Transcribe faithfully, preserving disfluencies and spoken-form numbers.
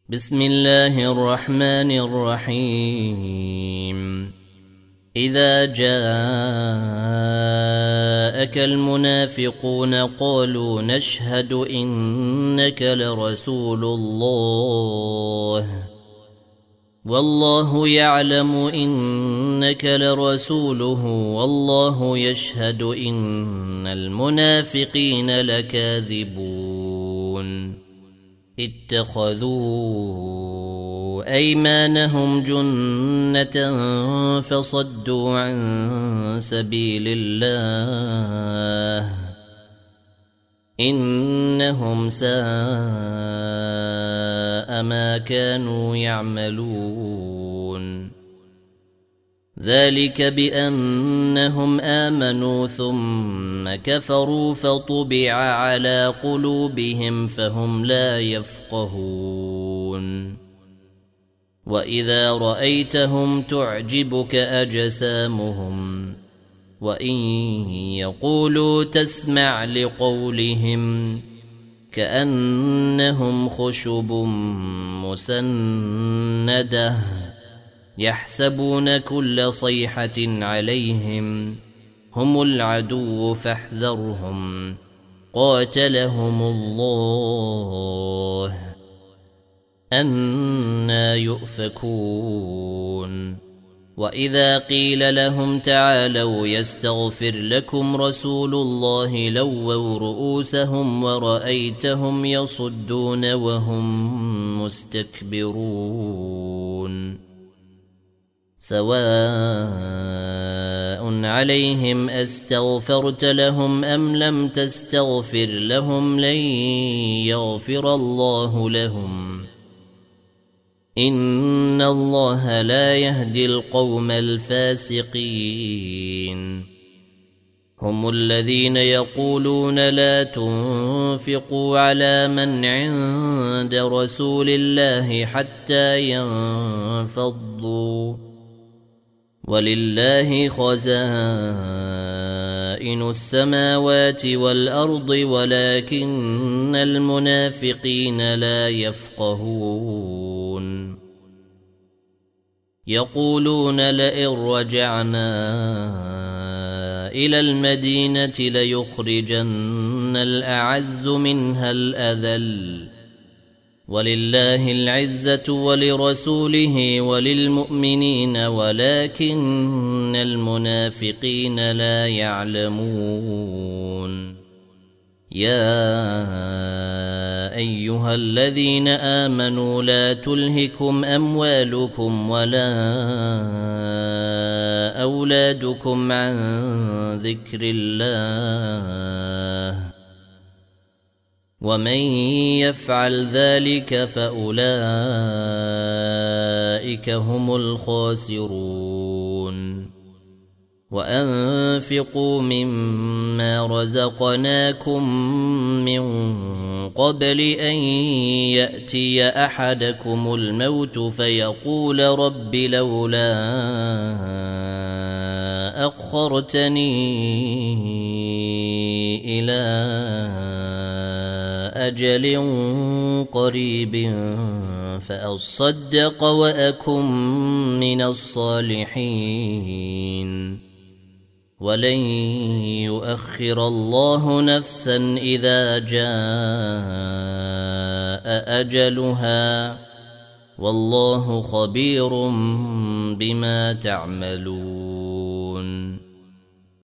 بسم الله الرحمن الرحيم إذا جاءك المنافقون قالوا نشهد إنك لرسول الله والله يعلم إنك لرسوله والله يشهد إن المنافقين لكاذبون اتخذوا أيمانهم جنة فصدوا عن سبيل الله إنهم ساء ما كانوا يعملون ذلك بأنهم آمنوا ثم كفروا فطبع على قلوبهم فهم لا يفقهون وإذا رأيتهم تعجبك أجسامهم وإن يقولوا تسمع لقولهم كأنهم خشب مسندة يحسبون كل صيحة عليهم هم العدو فاحذرهم قاتلهم الله أنى يؤفكون وإذا قيل لهم تعالوا يستغفر لكم رسول الله لووا رؤوسهم ورأيتهم يصدون وهم مستكبرون سواء عليهم أستغفرت لهم أم لم تستغفر لهم لن يغفر الله لهم إن الله لا يهدي القوم الفاسقين هم الذين يقولون لا تنفقوا على من عند رسول الله حتى ينفضوا ولله خزائن السماوات والأرض ولكن المنافقين لا يفقهون يقولون لئن رجعنا إلى المدينة ليخرجن الأعز منها الأذل ولله العزة ولرسوله وللمؤمنين ولكن المنافقين لا يعلمون يا أيها الذين آمنوا لا تلهكم أموالكم ولا أولادكم عن ذكر الله ومن يفعل ذلك فأولئك هم الخاسرون وأنفقوا مما رزقناكم من قبل أن يأتي أحدكم الموت فيقول رب لولا أخرتني إلى أجل قريب فأصدق وأكن من الصالحين ولن يؤخر الله نفسا إذا جاء أجلها والله خبير بما تعملون